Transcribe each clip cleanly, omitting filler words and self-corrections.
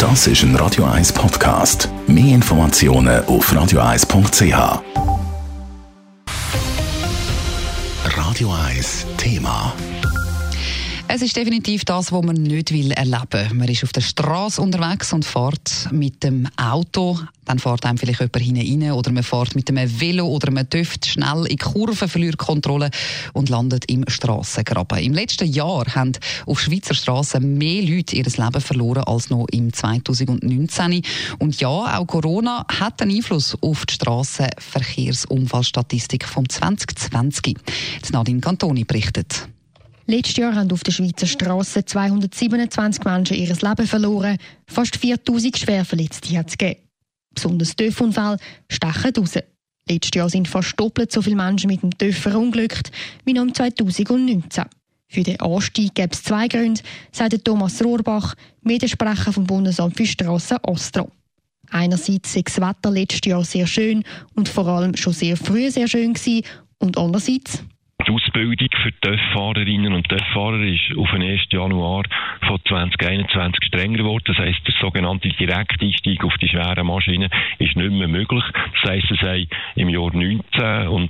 Das ist ein Radio 1 Podcast. Mehr Informationen auf radio1.ch. Radio 1 Thema. Es ist definitiv das, was man nicht erleben will. Man ist auf der Straße unterwegs und fährt mit dem Auto. Dann fährt einem vielleicht jemand hinein oder man fährt mit einem Velo oder man dürft schnell in die Kurve, verliert Kontrolle und landet im Strassengraben. Im letzten Jahr haben auf Schweizer Strassen mehr Leute ihr Leben verloren als noch im 2019. Und ja, auch Corona hat einen Einfluss auf die Strassenverkehrsunfallstatistik vom 2020. Nadine Cantoni berichtet. Letztes Jahr haben auf der Schweizer Strassen 227 Menschen ihr Leben verloren. Fast 4000 Schwerverletzte hat es gegeben. Besonders TÜV-Unfälle stechen raus. Letztes Jahr sind fast doppelt so viele Menschen mit dem TÜV verunglückt wie noch im 2019. Für den Anstieg gäbe es zwei Gründe, sagt Thomas Rohrbach, Mediensprecher vom Bundesamt für Strassen ASTRA. Einerseits war das Wetter letztes Jahr sehr schön und vor allem schon sehr früh sehr schön gewesen, und andererseits die Ausbildung für TÜV-Fahrerinnen und TÜV-Fahrer ist auf den 1. Januar von 2021 strenger geworden. Das heisst, der sogenannte Direkteinstieg auf die schweren Maschinen ist nicht mehr möglich. Das heisst, es haben im Jahr 19 und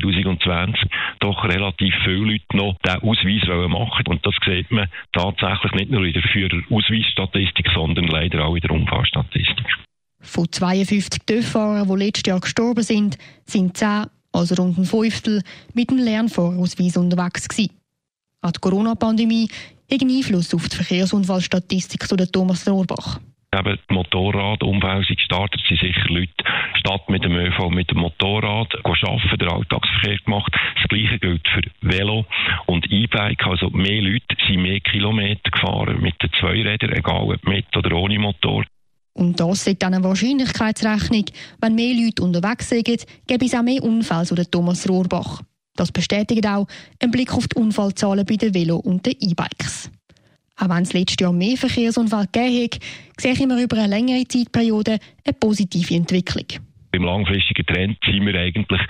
2020 doch relativ viele Leute noch diesen Ausweis machen. Und das sieht man tatsächlich nicht nur in der Führerausweisstatistik, sondern leider auch in der Unfallstatistik. Von 52 TÜV-Fahrern, die letztes Jahr gestorben sind 10, also rund ein Fünftel, mit dem Lernfahrausweis unterwegs gewesen. An die Corona-Pandemie hat einen Einfluss auf die Verkehrsunfallstatistik, so der Thomas Rohrbach. Eben die Motorradunfälle sind gestartet, sind sicher Leute statt mit dem ÖV mit dem Motorrad arbeiten, den Alltagsverkehr gemacht. Das Gleiche gilt für Velo und E-Bike, also mehr Leute sind mehr Kilometer gefahren mit den Zweirädern, egal ob mit oder ohne Motor. Und das ist dann eine Wahrscheinlichkeitsrechnung. Wenn mehr Leute unterwegs sind, gäbe es auch mehr Unfälle, so der Thomas Rohrbach. Das bestätigt auch ein Blick auf die Unfallzahlen bei den Velo- und den E-Bikes. Auch wenn es letztes Jahr mehr Verkehrsunfälle gegeben hat, sehe ich immer über eine längere Zeitperiode eine positive Entwicklung. Im langfristigen Trend sind wir eigentlich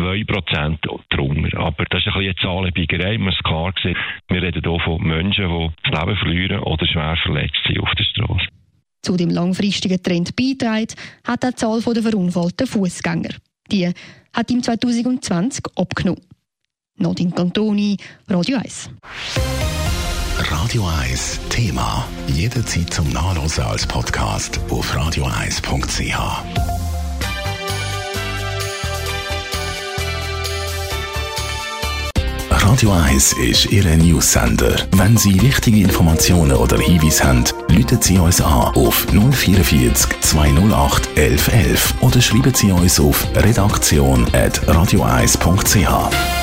2% drunter. Aber das ist ein bisschen eine Zahlenbiegerei, man muss klar sehen. Wir reden hier von Menschen, die das Leben verlieren oder schwer verletzt sind auf der Straße. Zu dem langfristigen Trend beigetragen hat die Zahl der verunfallten Fußgänger. Die hat im 2020 abgenommen. Nadine Cantoni, Radio 1. Radio 1 Thema. Jederzeit zum Nachlesen als Podcast auf radio1.ch. Radio 1 ist Ihr News-Sender. Wenn Sie wichtige Informationen oder Hinweise haben, rufen Sie uns an auf 044 208 1111 oder schreiben Sie uns auf redaktion@radio1.ch.